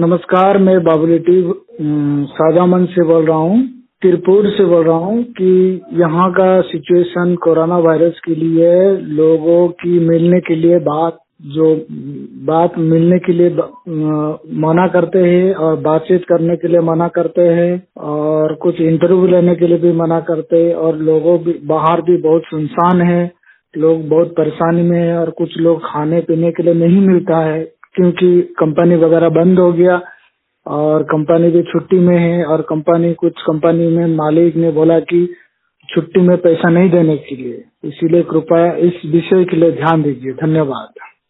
नमस्कार, मैं बाबुलेटी सादामन से बोल रहा हूँ, तिरपुर से बोल रहा हूँ कि यहाँ का सिचुएशन कोरोना वायरस के लिए लोगों की मिलने के लिए बात मिलने के लिए मना करते हैं और बातचीत करने के लिए मना करते हैं और कुछ इंटरव्यू लेने के लिए भी मना करते हैं और लोगों भी बाहर भी बहुत सुनसान है, लोग बहुत परेशानी में है और कुछ लोग खाने पीने के लिए नहीं मिलता है क्योंकि कंपनी वगैरह बंद हो गया और कंपनी भी छुट्टी में है और कुछ कंपनी में मालिक ने बोला कि छुट्टी में पैसा नहीं देने के लिए, इसीलिए कृपया इस विषय के लिए ध्यान दीजिए। धन्यवाद।